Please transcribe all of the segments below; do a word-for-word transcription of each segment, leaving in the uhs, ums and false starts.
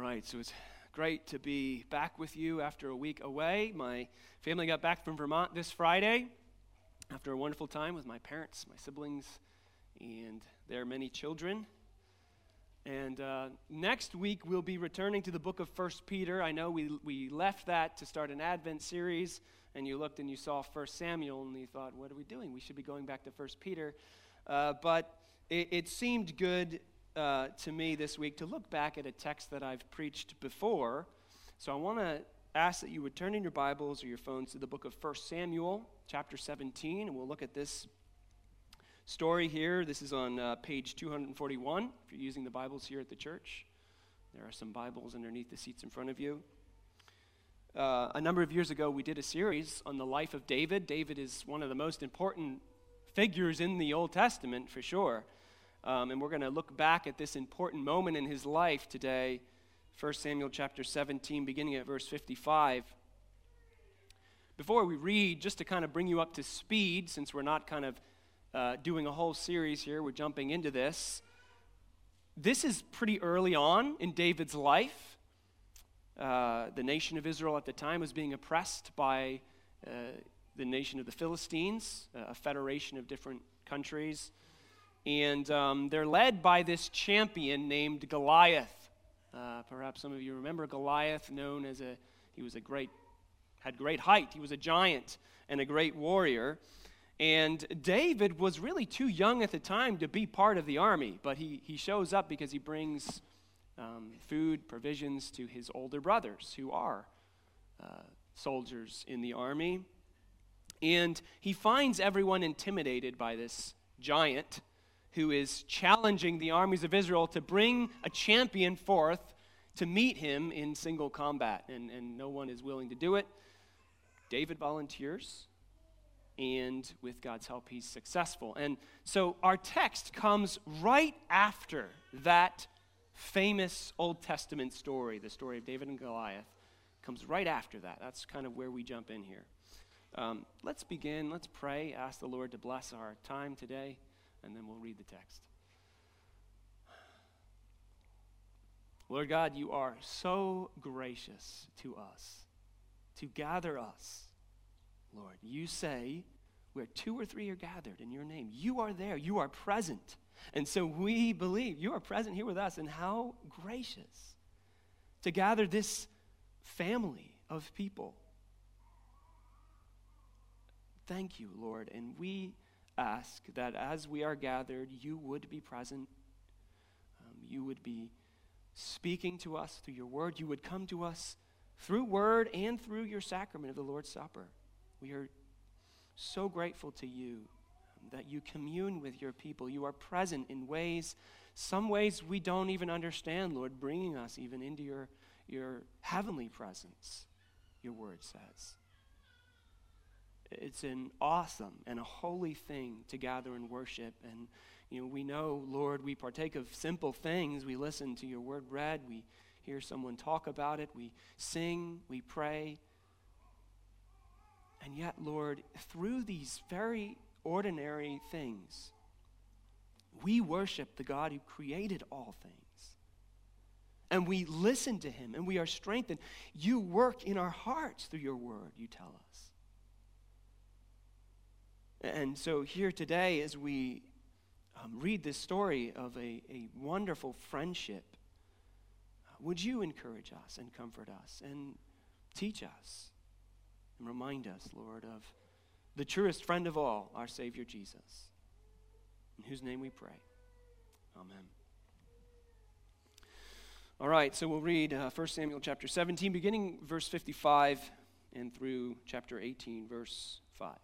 right, so it's great to be back with you after a week away. My family got back from Vermont this Friday after a wonderful time with my parents, my siblings, and their many children. And uh, next week we'll be returning to the book of First Peter. I know we we left that to start an Advent series, and you looked and you saw First Samuel, and you thought, what are we doing? We should be going back to First Peter. Uh, but it, it seemed good Uh, to me this week to look back at a text that I've preached before. So I want to ask that you would turn in your Bibles or your phones to the book of First Samuel, chapter seventeen, and we'll look at this story here. This is on uh, page two forty-one, if you're using the Bibles here at the church. There are some Bibles underneath the seats in front of you. Uh, a number of years ago, we did a series on the life of David. David is one of the most important figures in the Old Testament, for sure. Um, and we're going to look back at this important moment in his life today, First Samuel chapter seventeen, beginning at verse fifty-five. Before we read, just to kind of bring you up to speed, since we're not kind of uh, doing a whole series here, we're jumping into this. This is pretty early on in David's life. Uh, the nation of Israel at the time was being oppressed by uh, the nation of the Philistines, a federation of different countries. And um, they're led by this champion named Goliath. Uh, perhaps some of you remember Goliath, known as a, he was a great, had great height. He was a giant and a great warrior. And David was really too young at the time to be part of the army, but he, he shows up because he brings um, food, provisions to his older brothers who are uh, soldiers in the army. And he finds everyone intimidated by this giant who is challenging the armies of Israel to bring a champion forth to meet him in single combat, and, and no one is willing to do it. David volunteers, and with God's help, he's successful. And so our text comes right after that famous Old Testament story, the story of David and Goliath, comes right after that. That's kind of where we jump in here. Um, let's begin, let's pray, ask the Lord to bless our time today, and then we'll read the text. Lord God, you are so gracious to us, to gather us. Lord, you say, where two or three are gathered in your name, you are there, you are present. And so we believe you are present here with us, and how gracious to gather this family of people. Thank you, Lord, and we ask that as we are gathered, you would be present. Um, you would be speaking to us through your word. You would come to us through word and through your sacrament of the Lord's Supper. We are so grateful to you um, that you commune with your people. You are present in ways, some ways we don't even understand, Lord, bringing us even into your, your heavenly presence, your word says. It's an awesome and a holy thing to gather and worship. And, you know, we know, Lord, we partake of simple things. We listen to your word read. We hear someone talk about it. We sing. We pray. And yet, Lord, through these very ordinary things, we worship the God who created all things. And we listen to him, and we are strengthened. You work in our hearts through your word, you tell us. And so here today, as we um, read this story of a, a wonderful friendship, uh, would you encourage us and comfort us and teach us and remind us, Lord, of the truest friend of all, our Savior Jesus, in whose name we pray. Amen. All right, so we'll read uh, First Samuel chapter seventeen, beginning verse fifty-five and through chapter eighteen, verse five.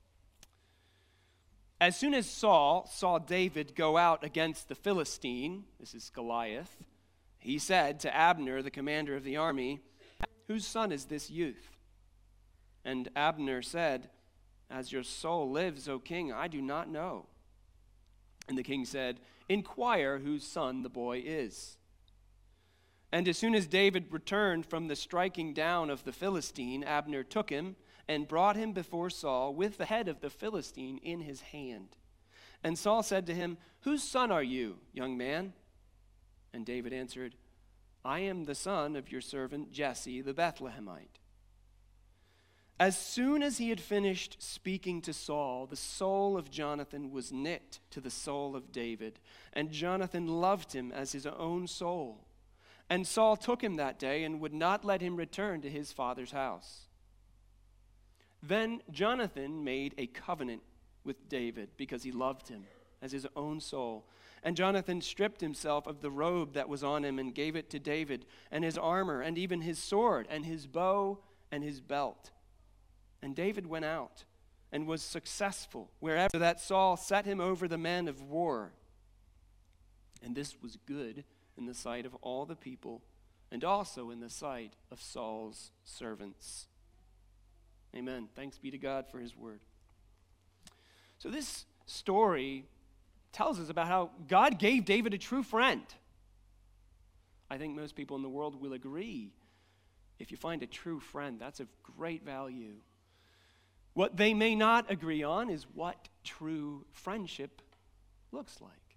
As soon as Saul saw David go out against the Philistine, this is Goliath, he said to Abner, the commander of the army, "Whose son is this youth?" And Abner said, "As your soul lives, O king, I do not know." And the king said, "Inquire whose son the boy is." And as soon as David returned from the striking down of the Philistine, Abner took him and brought him before Saul with the head of the Philistine in his hand. And Saul said to him, "Whose son are you, young man?" And David answered, I am the son of your servant Jesse the Bethlehemite." As soon as he had finished speaking to Saul, the soul of Jonathan was knit to the soul of David, and Jonathan loved him as his own soul. And Saul took him that day and would not let him return to his father's house. Then Jonathan made a covenant with David because he loved him as his own soul. And Jonathan stripped himself of the robe that was on him and gave it to David, and his armor, and even his sword, and his bow, and his belt. And David went out and was successful wherever that Saul set him over the men of war. And this was good in the sight of all the people, and also in the sight of Saul's servants. Amen. Thanks be to God for his word. So this story tells us about how God gave David a true friend. I think most people in the world will agree. If you find a true friend, that's of great value. What they may not agree on is what true friendship looks like.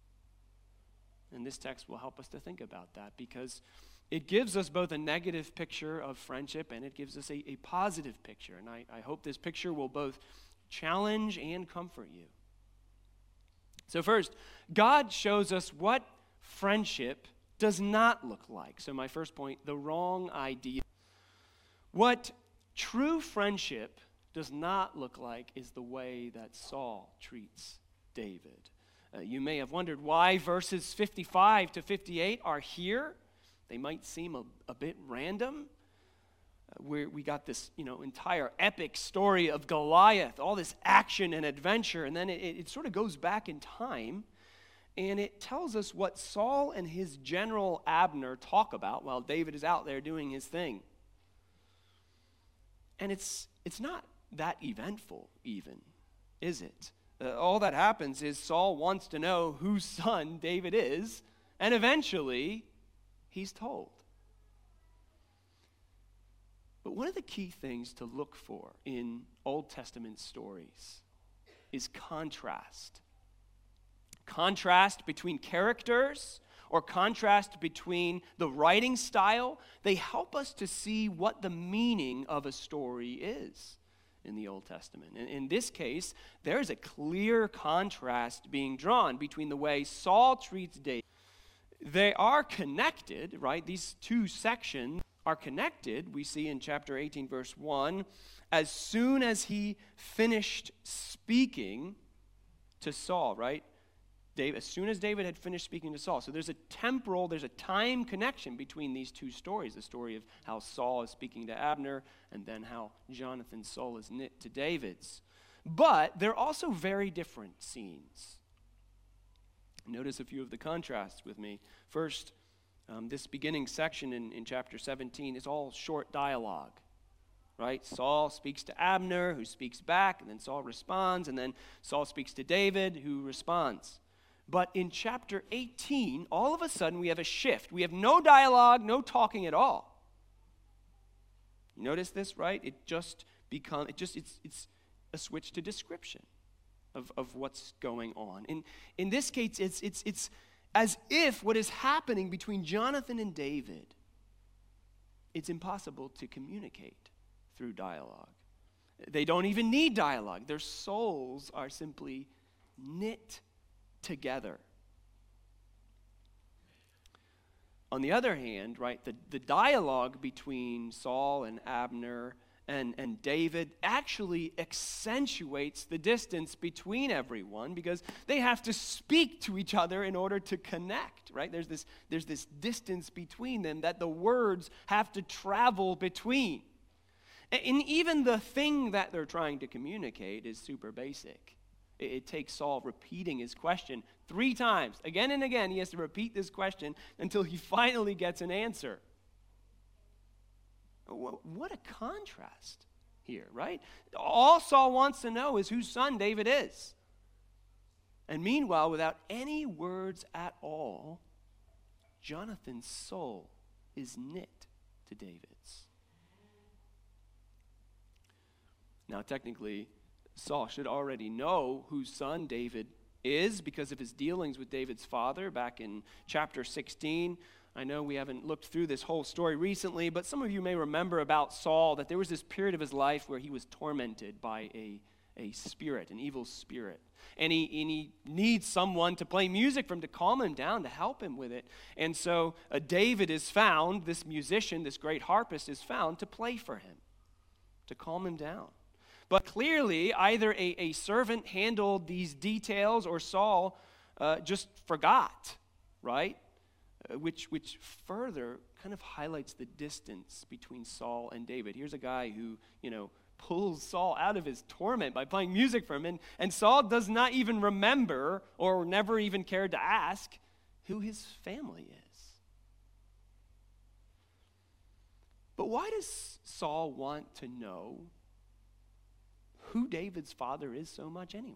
And this text will help us to think about that, because it gives us both a negative picture of friendship and it gives us a, a positive picture. And I, I hope this picture will both challenge and comfort you. So first, God shows us what friendship does not look like. So my first point, the wrong idea. What true friendship does not look like is the way that Saul treats David. Uh, you may have wondered why verses fifty-five to fifty-eight are here. They might seem a, a bit random. Uh, where we got this, you know, entire epic story of Goliath, all this action and adventure, and then it, it sort of goes back in time, and it tells us what Saul and his general Abner talk about while David is out there doing his thing. And it's it's not that eventful even, is it? Uh, all that happens is Saul wants to know whose son David is, and eventually he's told. But one of the key things to look for in Old Testament stories is contrast. Contrast between characters or contrast between the writing style. They help us to see what the meaning of a story is in the Old Testament. And in this case, there is a clear contrast being drawn between the way Saul treats David. They are connected, right? These two sections are connected. We see in chapter eighteen, verse one, as soon as he finished speaking to Saul, right? David, as soon as David had finished speaking to Saul. So there's a temporal, there's a time connection between these two stories. The story of how Saul is speaking to Abner, and then how Jonathan's soul is knit to David's. But they're also very different scenes. Notice a few of the contrasts with me. First, um, this beginning section in, in chapter seventeen is all short dialogue. Right? Saul speaks to Abner, who speaks back, and then Saul responds, and then Saul speaks to David, who responds. But in chapter eighteen, all of a sudden we have a shift. We have no dialogue, no talking at all. You notice this, right? It just becomes, it just, it's, it's a switch to description of, of what's going on. In, in this case, it's, it's, it's as if what is happening between Jonathan and David, it's impossible to communicate through dialogue. They don't even need dialogue. Their souls are simply knit together. On the other hand, right, the, the dialogue between Saul and Abner and, and David actually accentuates the distance between everyone, because they have to speak to each other in order to connect, right? There's this, there's this distance between them that the words have to travel between. And even the thing that they're trying to communicate is super basic. It takes Saul repeating his question three times. Again and again, he has to repeat this question until he finally gets an answer. What a contrast here, right? All Saul wants to know is whose son David is. And meanwhile, without any words at all, Jonathan's soul is knit to David's. Now, technically, Saul should already know whose son David is because of his dealings with David's father back in chapter sixteen. I know we haven't looked through this whole story recently, but some of you may remember about Saul that there was this period of his life where he was tormented by a, a spirit, an evil spirit. And he, and he needs someone to play music for him to calm him down, to help him with it. And so uh, David is found, this musician, this great harpist is found to play for him, to calm him down. But clearly, either a, a servant handled these details or Saul uh, just forgot, right? Uh, which, which further kind of highlights the distance between Saul and David. Here's a guy who, you know, pulls Saul out of his torment by playing music for him. And, and Saul does not even remember or never even cared to ask who his family is. But why does Saul want to know who David's father is so much anyway?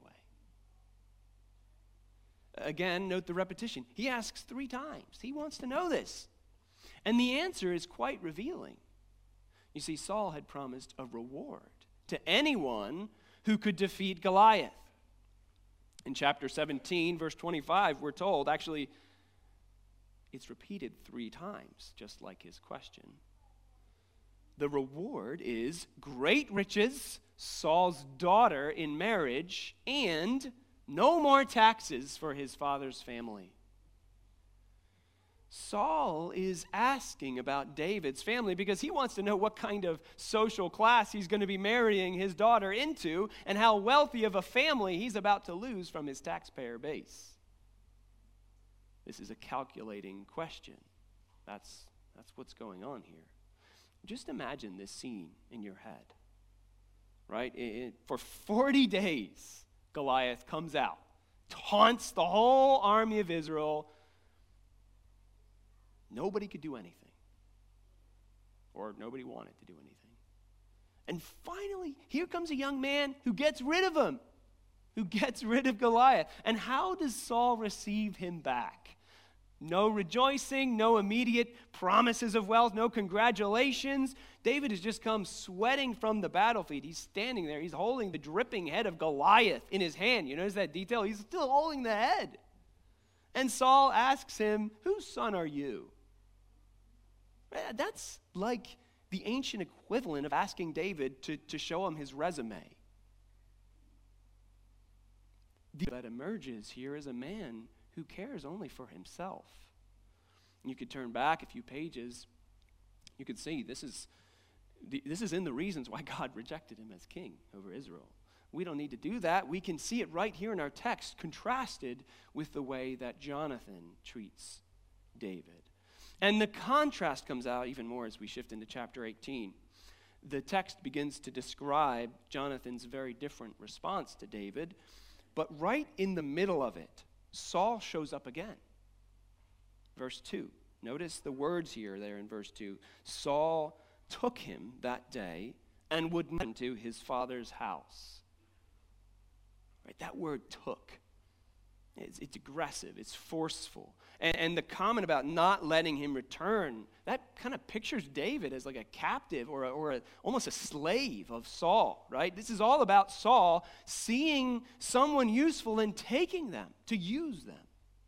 Again, note the repetition. He asks three times. He wants to know this. And the answer is quite revealing. You see, Saul had promised a reward to anyone who could defeat Goliath. In chapter seventeen, verse twenty-five, we're told, actually, it's repeated three times, just like his question. The reward is great riches, Saul's daughter in marriage, and no more taxes for his father's family. Saul is asking about David's family because he wants to know what kind of social class he's going to be marrying his daughter into and how wealthy of a family he's about to lose from his taxpayer base. This is a calculating question. That's, that's what's going on here. Just imagine this scene in your head, right? It, it, for forty days, Goliath comes out, taunts the whole army of Israel. Nobody could do anything, or nobody wanted to do anything. And finally, here comes a young man who gets rid of him, who gets rid of Goliath. And how does Saul receive him back? No rejoicing, no immediate promises of wealth, no congratulations. David has just come sweating from the battlefield. He's standing there. He's holding the dripping head of Goliath in his hand. You notice that detail? He's still holding the head. And Saul asks him, "Whose son are you?" That's like the ancient equivalent of asking David to, to show him his resume. That emerges here is a man who cares only for himself. You could turn back a few pages. You could see this is, this is in the reasons why God rejected him as king over Israel. We don't need to do that. We can see it right here in our text, contrasted with the way that Jonathan treats David. And the contrast comes out even more as we shift into chapter eighteen. The text begins to describe Jonathan's very different response to David, but right in the middle of it, Saul shows up again. Verse two. Notice the words here there in verse two. Saul took him that day and would not into his father's house. Right, that word took. It's, it's aggressive, it's forceful. And, and the comment about not letting him return, that kind of pictures David as like a captive or, a, or a, almost a slave of Saul, right? This is all about Saul seeing someone useful and taking them, to use them.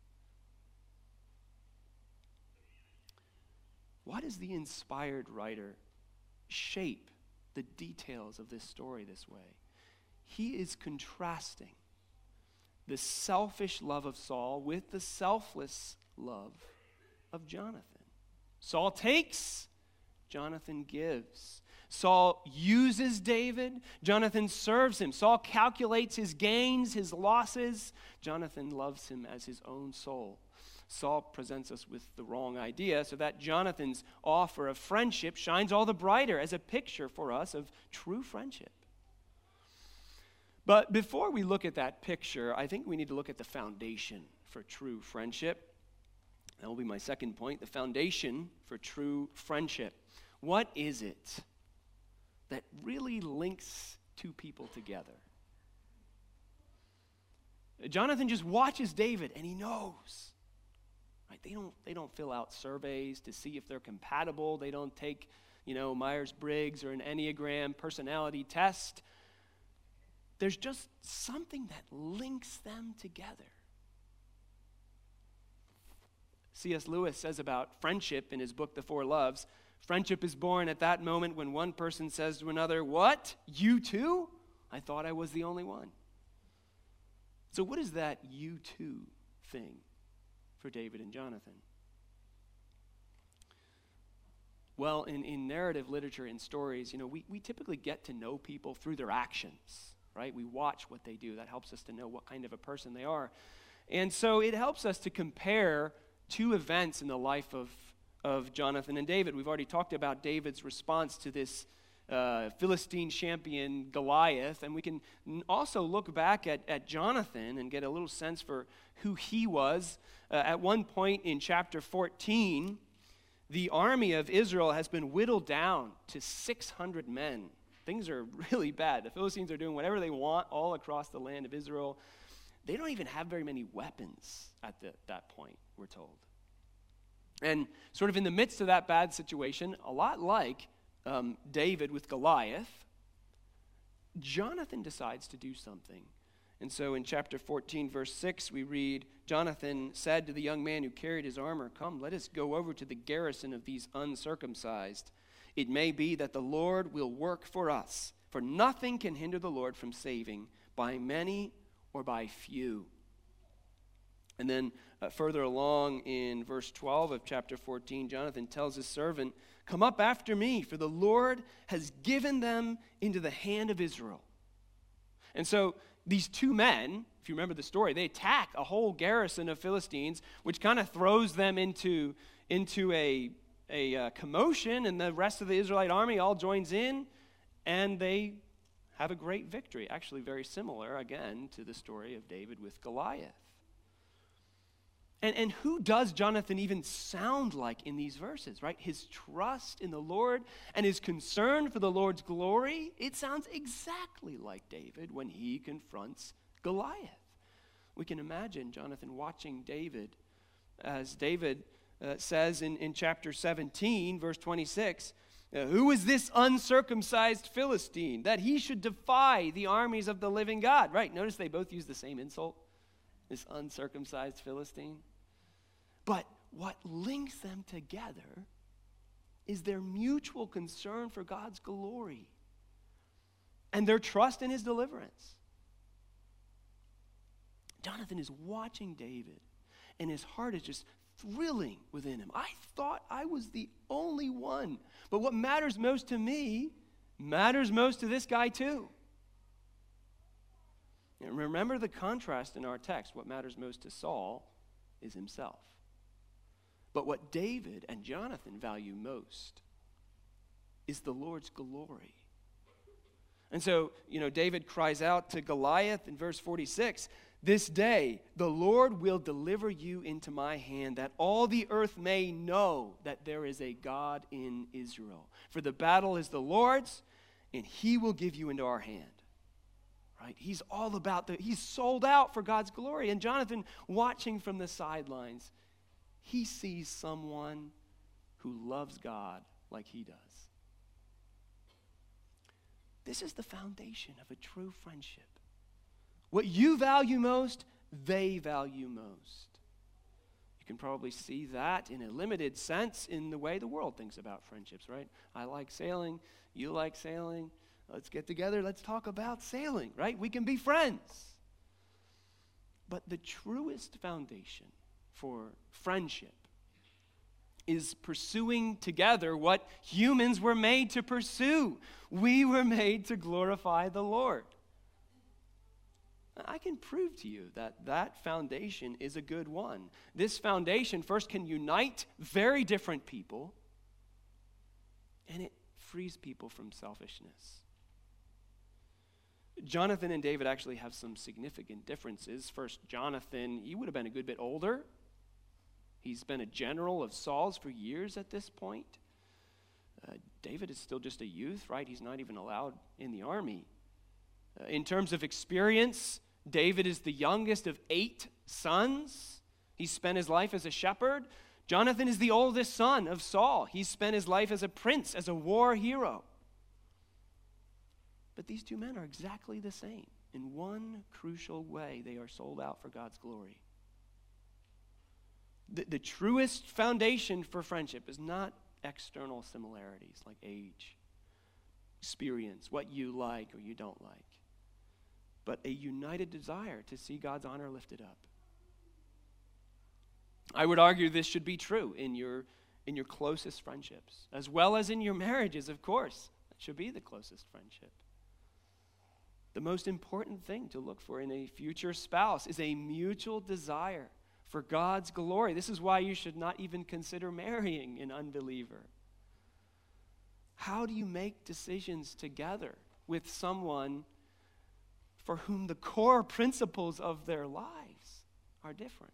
Why does the inspired writer shape the details of this story this way? He is contrasting the selfish love of Saul with the selfless love of Jonathan. Saul takes, Jonathan gives. Saul uses David, Jonathan serves him. Saul calculates his gains, his losses. Jonathan loves him as his own soul. Saul presents us with the wrong idea, so that Jonathan's offer of friendship shines all the brighter as a picture for us of true friendship. But before we look at that picture, I think we need to look at the foundation for true friendship. That will be my second point, the foundation for true friendship. What is it that really links two people together? Jonathan just watches David and he knows. Right? They don't, they don't fill out surveys to see if they're compatible. They don't take, you know, Myers-Briggs or an Enneagram personality test. There's just something that links them together. C S Lewis says about friendship in his book, The Four Loves, friendship is born at that moment when one person says to another, "What? You too? I thought I was the only one." So what is that "you too" thing for David and Jonathan? Well, in, in narrative literature and stories, you know, we, we typically get to know people through their actions, right? We watch what they do. That helps us to know what kind of a person they are. And so it helps us to compare two events in the life of, of Jonathan and David. We've already talked about David's response to this uh, Philistine champion Goliath, and we can also look back at, at Jonathan and get a little sense for who he was. Uh, at one point in chapter fourteen, the army of Israel has been whittled down to six hundred men. Things are really bad. The Philistines are doing whatever they want all across the land of Israel. They don't even have very many weapons at the, that point, we're told. And sort of in the midst of that bad situation, a lot like um, David with Goliath, Jonathan decides to do something. And so in chapter fourteen, verse six, we read, Jonathan said to the young man who carried his armor, "Come, let us go over to the garrison of these uncircumcised. It may be that the Lord will work for us, for nothing can hinder the Lord from saving by many or by few." And then uh, further along in verse twelve of chapter fourteen, Jonathan tells his servant, "Come up after me, for the Lord has given them into the hand of Israel." And so these two men, if you remember the story, they attack a whole garrison of Philistines, which kind of throws them into, into a, a uh, commotion, and the rest of the Israelite army all joins in, and they have a great victory. Actually very similar, again, to the story of David with Goliath. And, and who does Jonathan even sound like in these verses, right? His trust in the Lord and his concern for the Lord's glory, it sounds exactly like David when he confronts Goliath. We can imagine Jonathan watching David as David uh, says in, in chapter seventeen, verse twenty-six, uh, "Who is this uncircumcised Philistine that he should defy the armies of the living God?" Right, notice they both use the same insult. This uncircumcised Philistine. But what links them together is their mutual concern for God's glory and their trust in his deliverance. Jonathan is watching David, and his heart is just thrilling within him. I thought I was the only one, but what matters most to me matters most to this guy too. And remember the contrast in our text. What matters most to Saul is himself. But what David and Jonathan value most is the Lord's glory. And so, you know, David cries out to Goliath in verse forty-six, "This day the Lord will deliver you into my hand, that all the earth may know that there is a God in Israel. For the battle is the Lord's, and he will give you into our hand." Right? He's all about the, he's sold out for God's glory. And Jonathan, watching from the sidelines, he sees someone who loves God like he does. This is the foundation of a true friendship. What you value most, they value most. You can probably see that in a limited sense in the way the world thinks about friendships, right? I like sailing, you like sailing. Let's get together, let's talk about sailing, right? We can be friends. But the truest foundation for friendship is pursuing together what humans were made to pursue. We were made to glorify the Lord. I can prove to you that that foundation is a good one. This foundation first can unite very different people, and it frees people from selfishness. Jonathan and David actually have some significant differences. First, Jonathan, he would have been a good bit older. He's been a general of Saul's for years at this point. Uh, David is still just a youth, right? He's not even allowed in the army. Uh, in terms of experience, David is the youngest of eight sons. He spent his life as a shepherd. Jonathan is the oldest son of Saul. He spent his life as a prince, as a war hero. But these two men are exactly the same. In one crucial way, they are sold out for God's glory. The, the truest foundation for friendship is not external similarities like age, experience, what you like or you don't like, but a united desire to see God's honor lifted up. I would argue this should be true in your in your closest friendships, as well as in your marriages, of course. That should be the closest friendship. The most important thing to look for in a future spouse is a mutual desire for God's glory. This is why you should not even consider marrying an unbeliever. How do you make decisions together with someone for whom the core principles of their lives are different?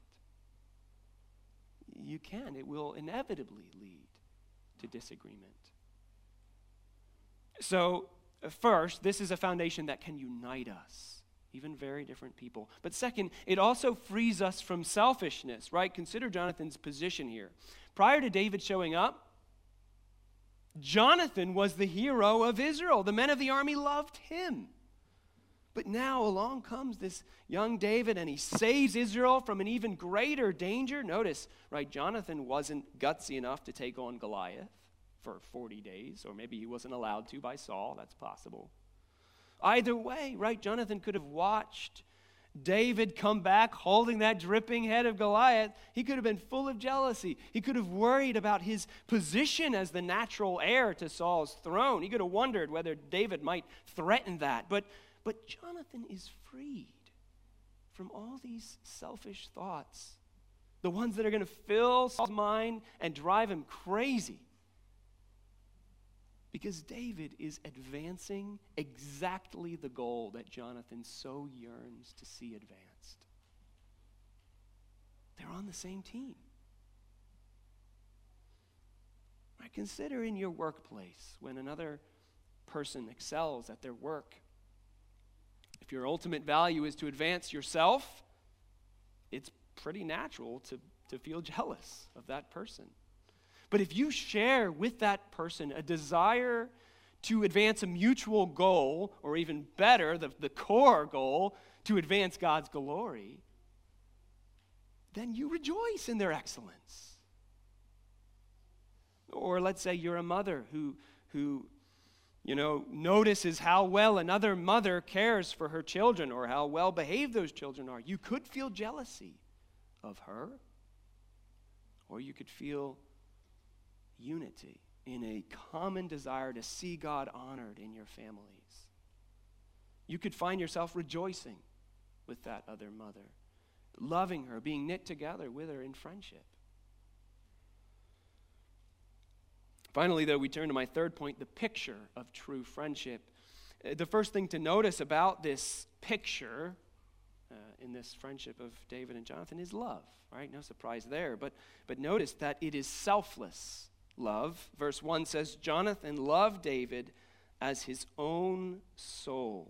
You can. It will inevitably lead to disagreement. So, first, this is a foundation that can unite us, even very different people. But second, it also frees us from selfishness, right? Consider Jonathan's position here. Prior to David showing up, Jonathan was the hero of Israel. The men of the army loved him. But now along comes this young David, and he saves Israel from an even greater danger. Notice, right, Jonathan wasn't gutsy enough to take on Goliath for forty days, or maybe he wasn't allowed to by Saul. That's possible. Either way, right, Jonathan could have watched David come back holding that dripping head of Goliath. He could have been full of jealousy. He could have worried about his position as the natural heir to Saul's throne. He could have wondered whether David might threaten that. But But Jonathan is freed from all these selfish thoughts, the ones that are going to fill Saul's mind and drive him crazy. Because David is advancing exactly the goal that Jonathan so yearns to see advanced. They're on the same team. Right, consider in your workplace when another person excels at their work. If your ultimate value is to advance yourself, it's pretty natural to, to feel jealous of that person. But if you share with that person a desire to advance a mutual goal, or even better, the, the core goal, to advance God's glory, then you rejoice in their excellence. Or let's say you're a mother who who you know, notices how well another mother cares for her children or how well behaved those children are. You could feel jealousy of her, or you could feel unity in a common desire to see God honored in your families. You could find yourself rejoicing with that other mother, loving her, being knit together with her in friendship. Finally, though, we turn to my third point, the picture of true friendship. Uh, the first thing to notice about this picture uh, in this friendship of David and Jonathan is love, right? No surprise there. But, but notice that it is selfless love. Verse one says, Jonathan loved David as his own soul.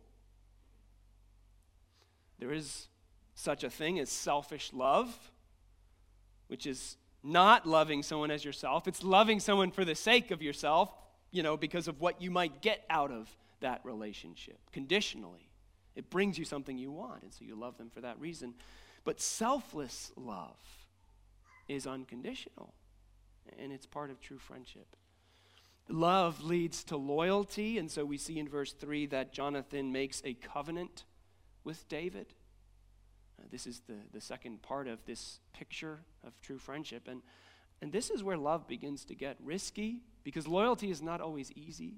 There is such a thing as selfish love, which is not loving someone as yourself. It's loving someone for the sake of yourself, you know, because of what you might get out of that relationship, conditionally. It brings you something you want, and so you love them for that reason. But selfless love is unconditional, and it's part of true friendship. Love leads to loyalty, and so we see in verse three that Jonathan makes a covenant with David. Uh, this is the, the second part of this picture of true friendship. And, and this is where love begins to get risky, because loyalty is not always easy.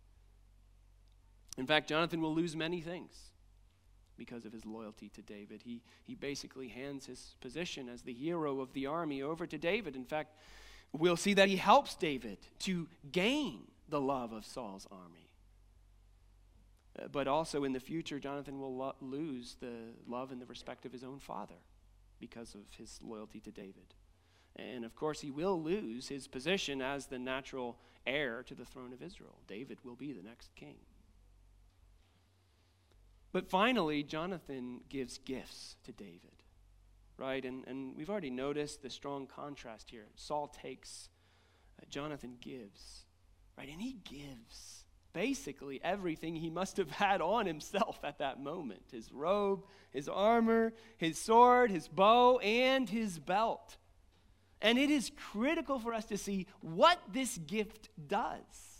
In fact, Jonathan will lose many things because of his loyalty to David. He, he basically hands his position as the hero of the army over to David. In fact, we'll see that he helps David to gain the love of Saul's army. But also in the future, Jonathan will lo- lose the love and the respect of his own father because of his loyalty to David. And of course, he will lose his position as the natural heir to the throne of Israel. David will be the next king. But finally, Jonathan gives gifts to David, right? And, and we've already noticed the strong contrast here. Saul takes, uh, Jonathan gives, right? And he gives basically everything he must have had on himself at that moment. His robe, his armor, his sword, his bow, and his belt. And it is critical for us to see what this gift does.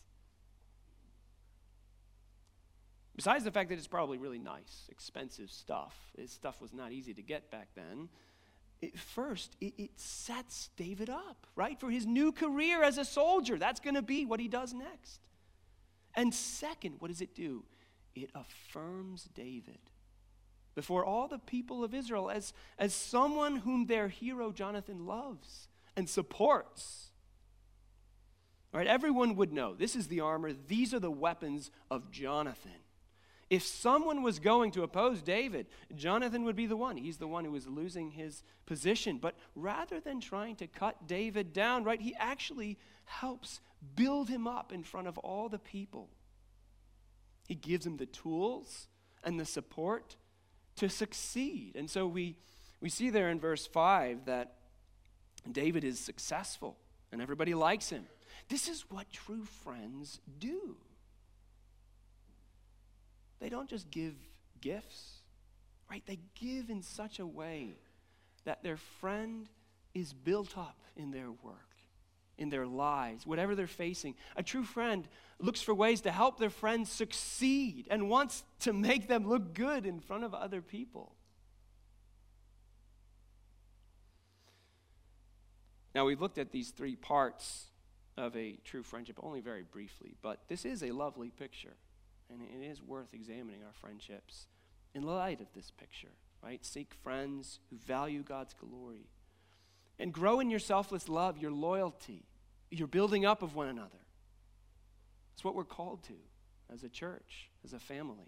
Besides the fact that it's probably really nice, expensive stuff. This stuff was not easy to get back then. It, first, it, it sets David up, right, for his new career as a soldier. That's going to be what he does next. And second, what does it do? It affirms David before all the people of Israel as, as someone whom their hero Jonathan loves and supports. All right, everyone would know this is the armor, these are the weapons of Jonathan. If someone was going to oppose David, Jonathan would be the one. He's the one who was losing his position. But rather than trying to cut David down, right, he actually helps build him up in front of all the people. He gives him the tools and the support to succeed. And so we, we see there in verse five that David is successful and everybody likes him. This is what true friends do. They don't just give gifts, right? They give in such a way that their friend is built up in their work, in their lives, whatever they're facing. A true friend looks for ways to help their friends succeed and wants to make them look good in front of other people. Now, we've looked at these three parts of a true friendship only very briefly, but this is a lovely picture. And it is worth examining our friendships in light of this picture, right? Seek friends who value God's glory. And grow in your selfless love, your loyalty, your building up of one another. It's what we're called to as a church, as a family.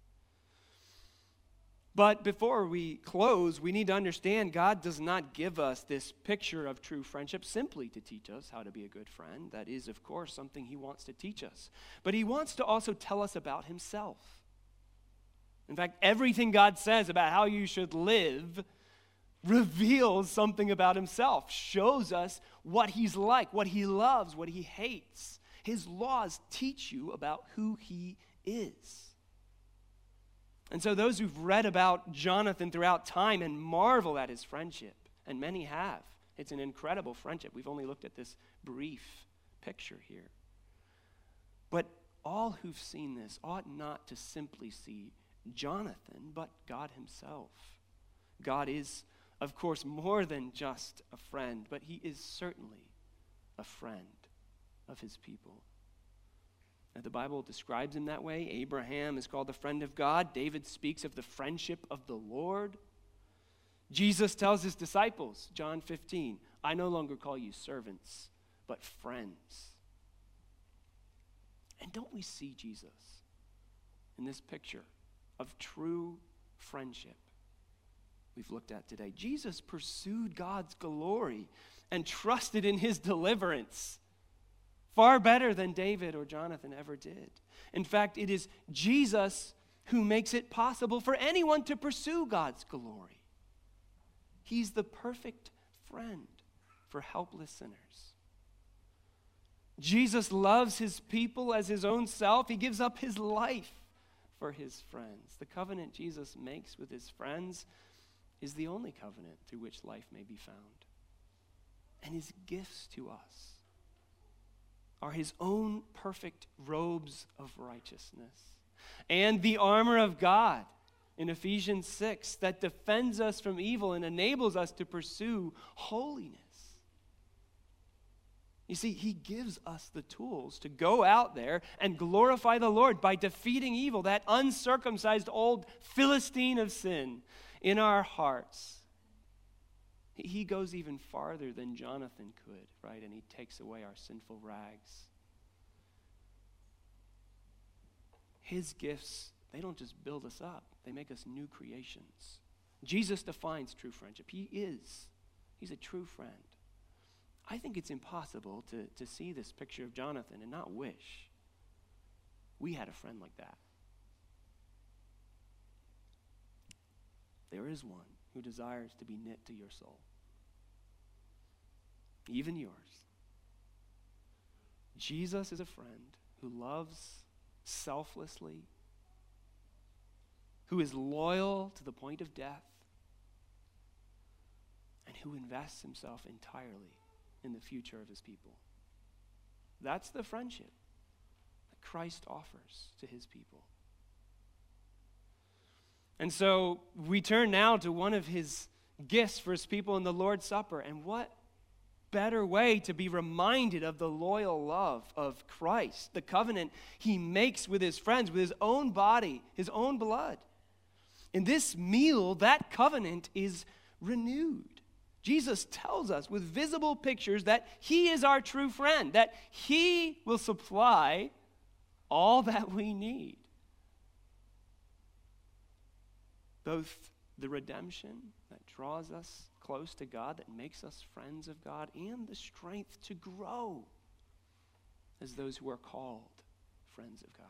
But before we close, we need to understand God does not give us this picture of true friendship simply to teach us how to be a good friend. That is, of course, something he wants to teach us. But he wants to also tell us about himself. In fact, everything God says about how you should live reveals something about himself, shows us what he's like, what he loves, what he hates. His laws teach you about who he is. And so those who've read about Jonathan throughout time and marvel at his friendship, and many have, it's an incredible friendship. We've only looked at this brief picture here. But all who've seen this ought not to simply see Jonathan, but God himself. God is, of course, more than just a friend, but he is certainly a friend of his people. And the Bible describes him that way. Abraham is called the friend of God. David speaks of the friendship of the Lord. Jesus tells his disciples, John fifteen, I no longer call you servants, but friends. And don't we see Jesus in this picture of true friendship we've looked at today? Jesus pursued God's glory and trusted in his deliverance far better than David or Jonathan ever did. In fact, it is Jesus who makes it possible for anyone to pursue God's glory. He's the perfect friend for helpless sinners. Jesus loves his people as his own self. He gives up his life for his friends. The covenant Jesus makes with his friends is the only covenant through which life may be found. And his gifts to us are his own perfect robes of righteousness and the armor of God in Ephesians six that defends us from evil and enables us to pursue holiness. You see, he gives us the tools to go out there and glorify the Lord by defeating evil, that uncircumcised old Philistine of sin in our hearts. He goes even farther than Jonathan could, right? And he takes away our sinful rags. His gifts, they don't just build us up. They make us new creations. Jesus defines true friendship. He is. He's a true friend. I think it's impossible to, to see this picture of Jonathan and not wish we had a friend like that. There is one who desires to be knit to your soul, even yours. Jesus is a friend who loves selflessly, who is loyal to the point of death, and who invests himself entirely in the future of his people. That's the friendship that Christ offers to his people. And so we turn now to one of his gifts for his people in the Lord's Supper. And what better way to be reminded of the loyal love of Christ, the covenant he makes with his friends, with his own body, his own blood. In this meal, that covenant is renewed. Jesus tells us with visible pictures that he is our true friend, that he will supply all that we need. Both the redemption that draws us close to God, that makes us friends of God, and the strength to grow as those who are called friends of God.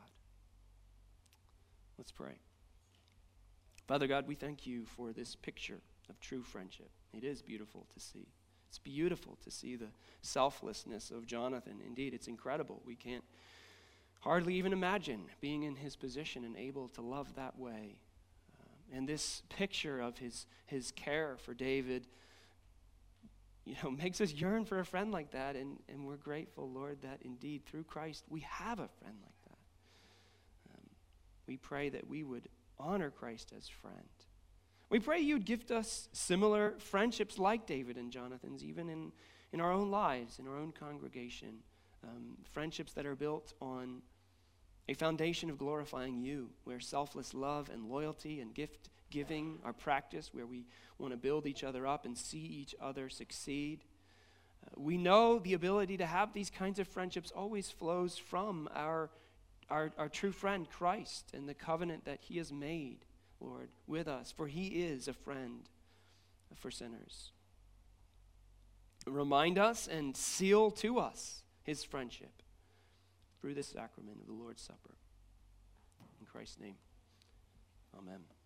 Let's pray. Father God, we thank you for this picture of true friendship. It is beautiful to see. It's beautiful to see the selflessness of Jonathan. Indeed, it's incredible. We can't hardly even imagine being in his position and able to love that way. And this picture of his, his care for David, you know, makes us yearn for a friend like that. And, and we're grateful, Lord, that indeed through Christ we have a friend like that. Um, we pray that we would honor Christ as friend. We pray you'd gift us similar friendships like David and Jonathan's, even in, in our own lives, in our own congregation. Um, friendships that are built on a foundation of glorifying you, where selfless love and loyalty and gift giving are practiced, where we want to build each other up and see each other succeed. Uh, we know the ability to have these kinds of friendships always flows from our, our, our true friend, Christ, and the covenant that he has made, Lord, with us, for he is a friend for sinners. Remind us and seal to us his friendship through this sacrament of the Lord's Supper. In Christ's name, amen.